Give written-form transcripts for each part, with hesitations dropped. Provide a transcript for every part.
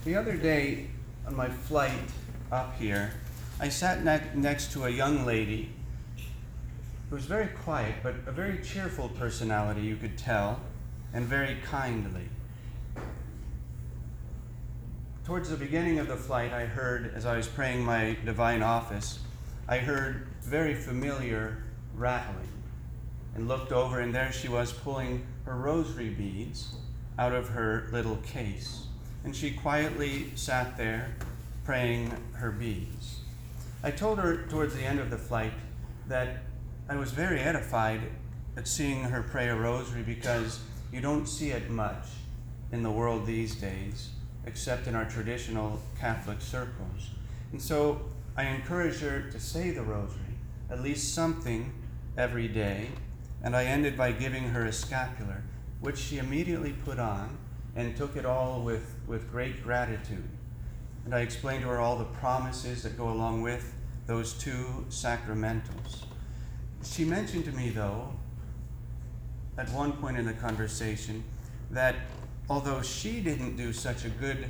The other day on my flight up here, I sat next to a young lady who was very quiet, but a very cheerful personality, you could tell, and very kindly. Towards the beginning of the flight, I heard, as I was praying my divine office, I heard very familiar rattling, and looked over, and there she was pulling her rosary beads out of her little case. And she quietly sat there praying her beads. I told her towards the end of the flight that I was very edified at seeing her pray a rosary, because you don't see it much in the world these days, except in our traditional Catholic circles. And so I encouraged her to say the rosary, at least something every day, and I ended by giving her a scapular, which she immediately put on and took it all with great gratitude. And I explained to her all the promises that go along with those two sacramentals. She mentioned to me, though, at one point in the conversation, that although she doesn't do such a good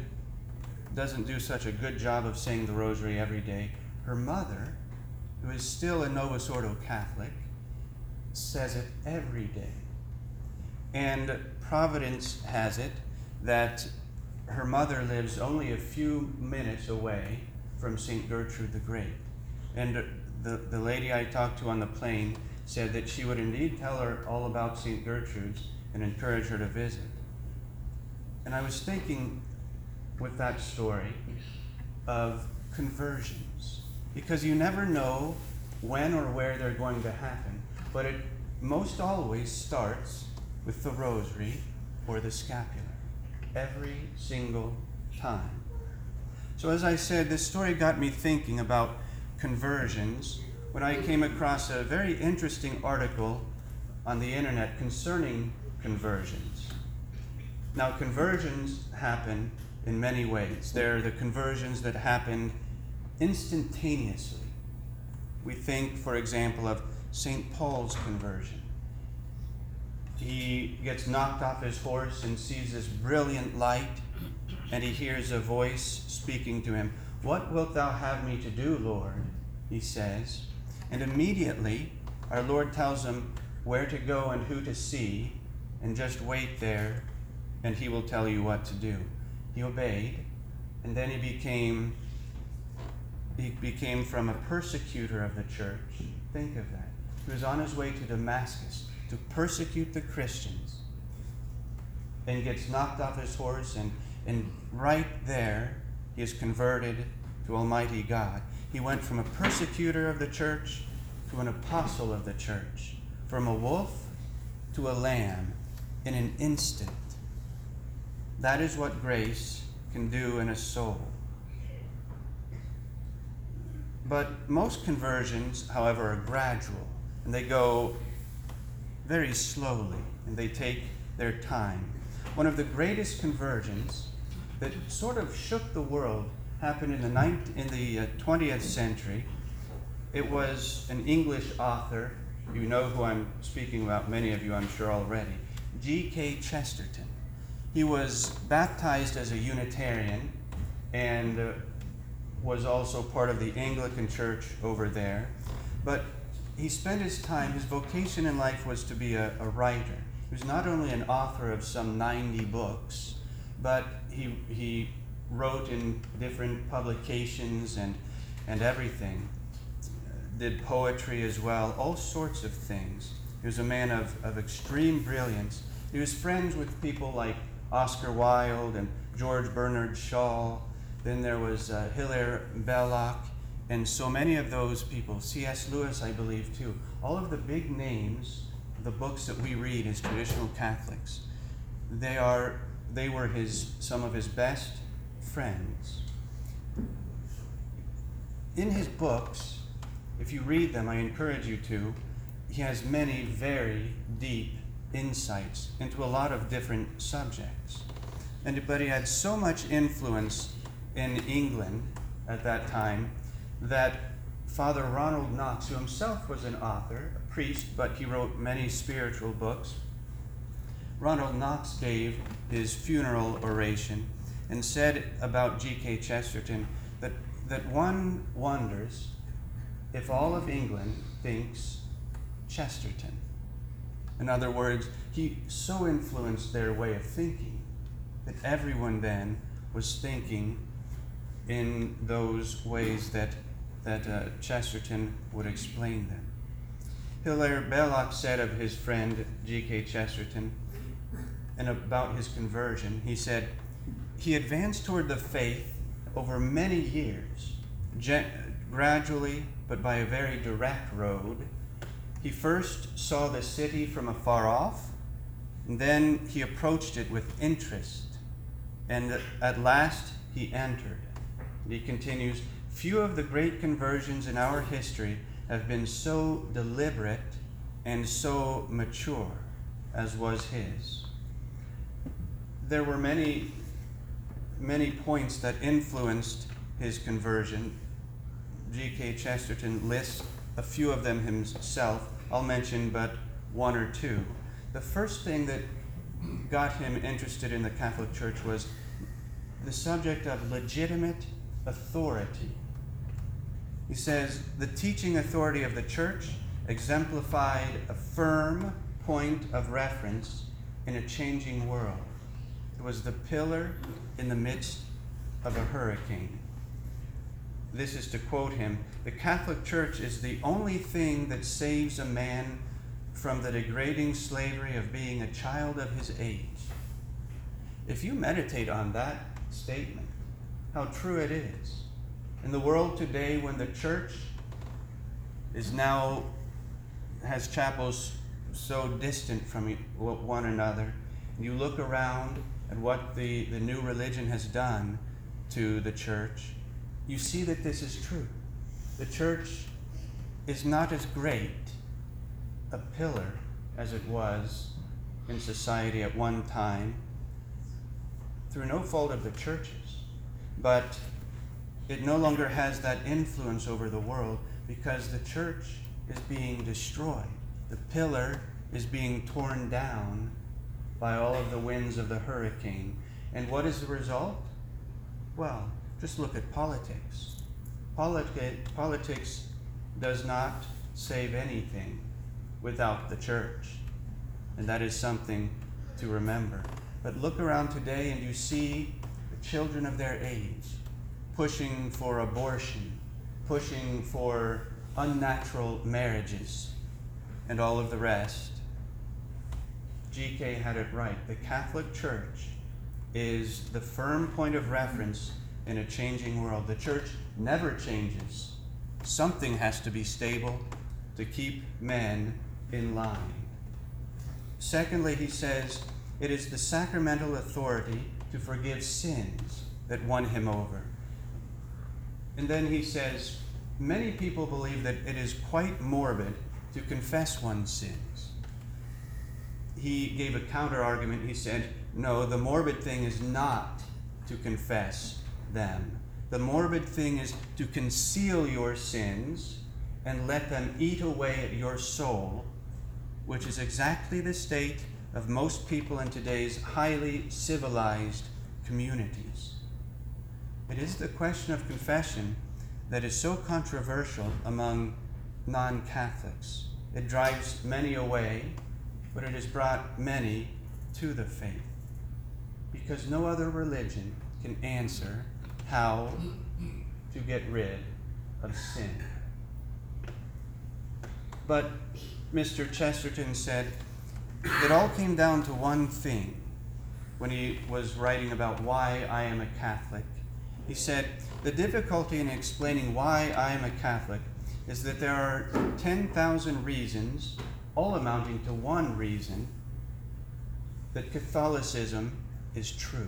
job of saying the rosary every day, her mother, who is still a Novus Ordo Catholic, says it every day. And Providence has it that her mother lives only a few minutes away from St. Gertrude the Great. And the lady I talked to on the plane said that she would indeed tell her all about St. Gertrude's and encourage her to visit. And I was thinking with that story of conversions, because you never know when or where they're going to happen, but it most always starts with the rosary or the scapular, every single time. So as I said, this story got me thinking about conversions when I came across a very interesting article on the internet concerning conversions. Now, conversions happen in many ways. There are the conversions that happen instantaneously. We think, for example, of St. Paul's conversion. He gets knocked off his horse and sees this brilliant light, and he hears a voice speaking to him. "What wilt thou have me to do, Lord?" he says. And immediately, our Lord tells him where to go and who to see, and just wait there, and he will tell you what to do. He obeyed, and then he became from a persecutor of the church. Think of that. He was on his way to Damascus to persecute the Christians, and gets knocked off his horse, and right there he is converted to Almighty God. He went from a persecutor of the church to an apostle of the church, from a wolf to a lamb in an instant. That is what grace can do in a soul. But most conversions, however, are gradual, and they go very slowly, and they take their time. One of the greatest conversions that sort of shook the world happened in the 20th century. It was an English author. You know who I'm speaking about, many of you I'm sure already. G.K. Chesterton. He was baptized as a Unitarian and was also part of the Anglican Church over there. But he spent his vocation in life was to be a writer. He was not only an author of some 90 books, but he wrote in different publications and everything. Did poetry as well, all sorts of things. He was a man of extreme brilliance. He was friends with people like Oscar Wilde and George Bernard Shaw. Then there was Hilaire Belloc, and so many of those people. C.S. Lewis, I believe, too. All of the big names, the books that we read as traditional Catholics, they were some of his best friends. In his books, if you read them, I encourage you to, he has many very deep insights into a lot of different subjects. But he had so much influence in England at that time that Father Ronald Knox, who himself was an author, a priest, but he wrote many spiritual books, Ronald Knox gave his funeral oration, and said about G.K. Chesterton that one wonders if all of England thinks Chesterton. In other words, he so influenced their way of thinking that everyone then was thinking in those ways that Chesterton would explain them. Hilaire Belloc said of his friend G.K. Chesterton, and about his conversion, he said, he advanced toward the faith over many years, gradually, but by a very direct road. He first saw the city from afar off, and then he approached it with interest, and at last he entered. He continues, few of the great conversions in our history have been so deliberate and so mature as was his. There were many points that influenced his conversion. G.K. Chesterton lists a few of them himself. I'll mention but one or two. The first thing that got him interested in the Catholic Church was the subject of legitimate authority. He says, the teaching authority of the Church exemplified a firm point of reference in a changing world. It was the pillar in the midst of a hurricane. This is to quote him, the Catholic Church is the only thing that saves a man from the degrading slavery of being a child of his age. If you meditate on that statement, how true it is. In the world today, when the church has chapels so distant from one another, you look around at what the new religion has done to the church, you see that this is true. The church is not as great a pillar as it was in society at one time, through no fault of the churches, but it no longer has that influence over the world because the church is being destroyed. The pillar is being torn down by all of the winds of the hurricane. And what is the result? Well, just look at politics. Politics does not save anything without the church. And that is something to remember. But look around today and you see the children of their age pushing for abortion, pushing for unnatural marriages, and all of the rest. G.K. had it right. The Catholic Church is the firm point of reference in a changing world. The church never changes. Something has to be stable to keep men in line. Secondly, he says, it is the sacramental authority to forgive sins that won him over. And then he says, many people believe that it is quite morbid to confess one's sins. He gave a counter-argument. He said, no, the morbid thing is not to confess them. The morbid thing is to conceal your sins and let them eat away at your soul, which is exactly the state of most people in today's highly civilized communities. It is the question of confession that is so controversial among non-Catholics. It drives many away, but it has brought many to the faith, because no other religion can answer how to get rid of sin. But Mr. Chesterton said it all came down to one thing when he was writing about why I am a Catholic. He said, the difficulty in explaining why I am a Catholic is that there are 10,000 reasons, all amounting to one reason, that Catholicism is true.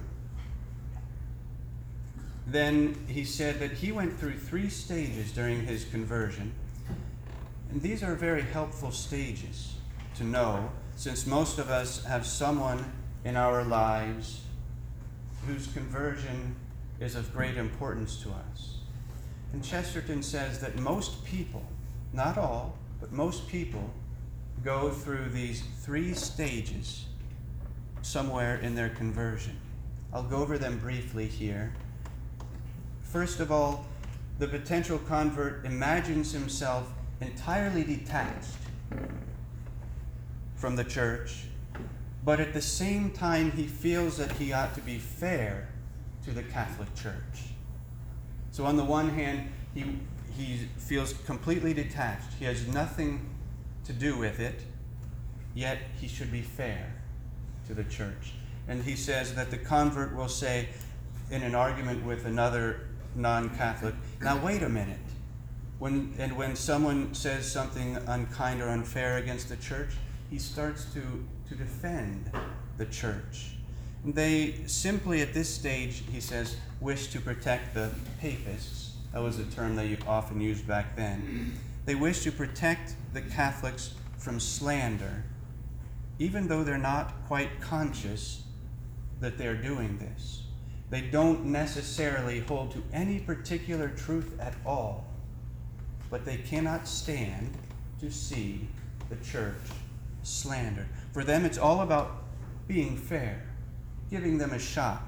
Then he said that he went through 3 stages during his conversion, and these are very helpful stages to know, since most of us have someone in our lives whose conversion is of great importance to us. And Chesterton says that most people, not all, but most people go through these 3 stages somewhere in their conversion. I'll go over them briefly here. First of all, the potential convert imagines himself entirely detached from the church, but at the same time he feels that he ought to be fair to the Catholic Church. So on the one hand, he feels completely detached. He has nothing to do with it, yet he should be fair to the church. And he says that the convert will say in an argument with another non-Catholic, now wait a minute. When someone says something unkind or unfair against the church, he starts to defend the church. They simply at this stage, he says, wish to protect the papists. That was a term they often used back then. They wish to protect the Catholics from slander, even though they're not quite conscious that they're doing this. They don't necessarily hold to any particular truth at all, but they cannot stand to see the church slandered. For them, it's all about being fair, giving them a shot.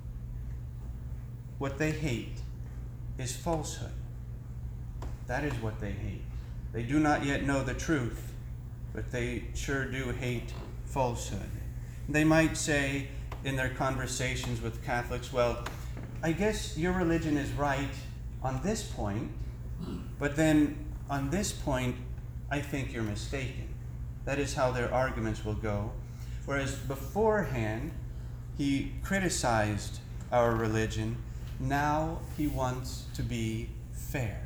What they hate is falsehood. That is what they hate. They do not yet know the truth, but they sure do hate falsehood. They might say in their conversations with Catholics, well, I guess your religion is right on this point, but then on this point, I think you're mistaken. That is how their arguments will go. Whereas beforehand, he criticized our religion. Now he wants to be fair.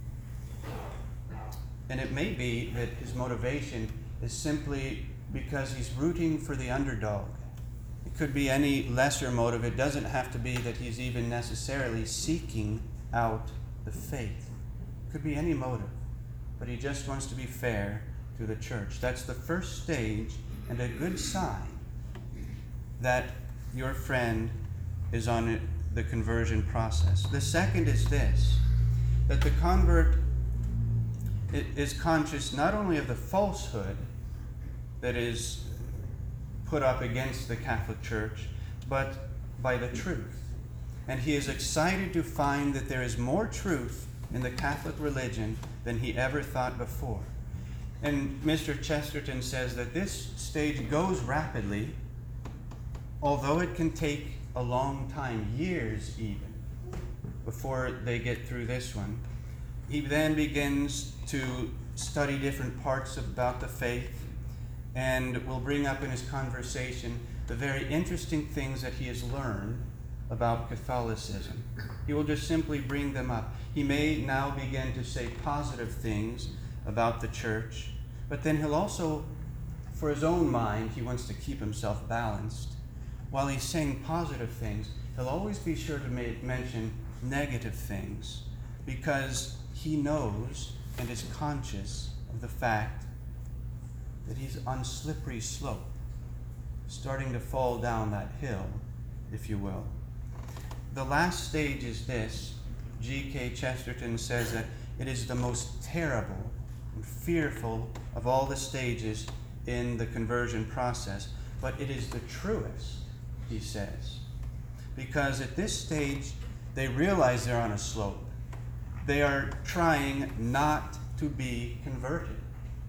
And it may be that his motivation is simply because he's rooting for the underdog. It could be any lesser motive. It doesn't have to be that he's even necessarily seeking out the faith. It could be any motive. But he just wants to be fair to the church. That's the first stage and a good sign that your friend is on the conversion process. The second is this, that the convert is conscious not only of the falsehood that is put up against the Catholic Church, but by the truth. And he is excited to find that there is more truth in the Catholic religion than he ever thought before. And Mr. Chesterton says that this stage goes rapidly, although it can take a long time, years even, before they get through this one. He then begins to study different parts about the faith and will bring up in his conversation the very interesting things that he has learned about Catholicism. He will just simply bring them up. He may now begin to say positive things about the church, but then he'll also, for his own mind, he wants to keep himself balanced. While he's saying positive things, he'll always be sure to mention negative things, because he knows and is conscious of the fact that he's on slippery slope, starting to fall down that hill, if you will. The last stage is this. G.K. Chesterton says that it is the most terrible and fearful of all the stages in the conversion process, but it is the truest, he says, because at this stage they realize they're on a slope. They are trying not to be converted.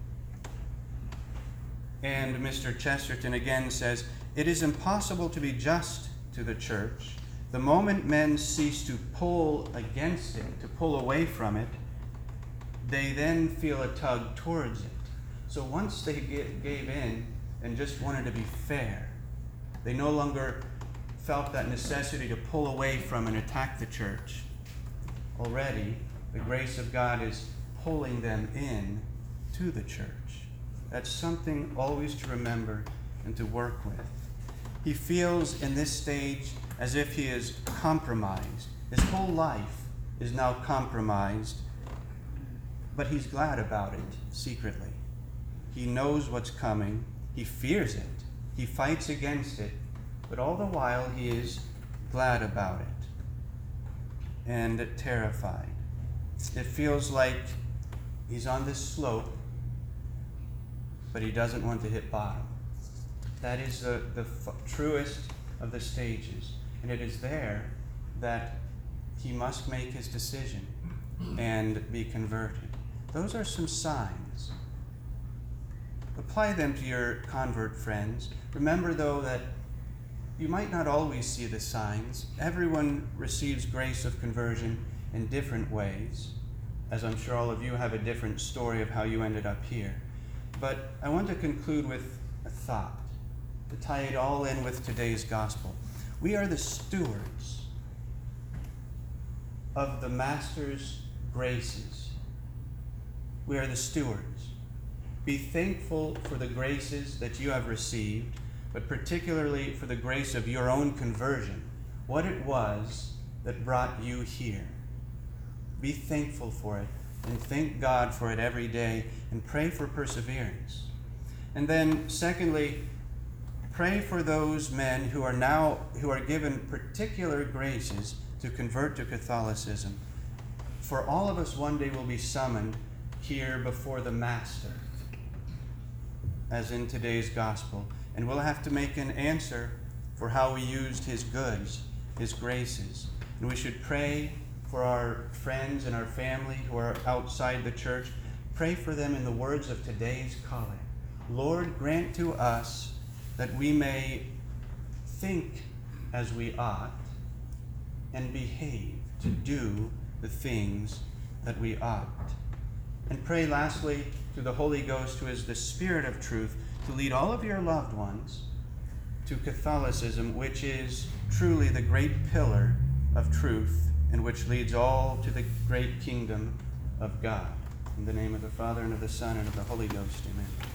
And Mr. Chesterton again says, it is impossible to be just to the church. The moment men cease to pull against it, to pull away from it, they then feel a tug towards it. So once they gave in and just wanted to be fair, they no longer felt that necessity to pull away from and attack the church. Already, the grace of God is pulling them in to the church. That's something always to remember and to work with. He feels in this stage as if he is compromised. His whole life is now compromised, but he's glad about it secretly. He knows what's coming. He fears it. He fights against it, but all the while he is glad about it and terrified. It feels like he's on this slope, but he doesn't want to hit bottom. That is the truest of the stages. And it is there that he must make his decision and be converted. Those are some signs. Apply them to your convert friends. Remember, though, that you might not always see the signs. Everyone receives grace of conversion in different ways, as I'm sure all of you have a different story of how you ended up here. But I want to conclude with a thought to tie it all in with today's gospel. We are the stewards of the Master's graces. We are the stewards. Be thankful for the graces that you have received, but particularly for the grace of your own conversion, what it was that brought you here. Be thankful for it, and thank God for it every day, and pray for perseverance. And then, secondly, pray for those men who are given particular graces to convert to Catholicism. For all of us one day will be summoned here before the Master, as in today's gospel, and we'll have to make an answer for how we used his goods, his graces. And we should pray for our friends and our family who are outside the church. Pray for them in the words of today's collect. Lord, grant to us that we may think as we ought and behave to do the things that we ought. And pray lastly to the Holy Ghost, who is the Spirit of truth, to lead all of your loved ones to Catholicism, which is truly the great pillar of truth and which leads all to the great kingdom of God. In the name of the Father, and of the Son, and of the Holy Ghost, amen.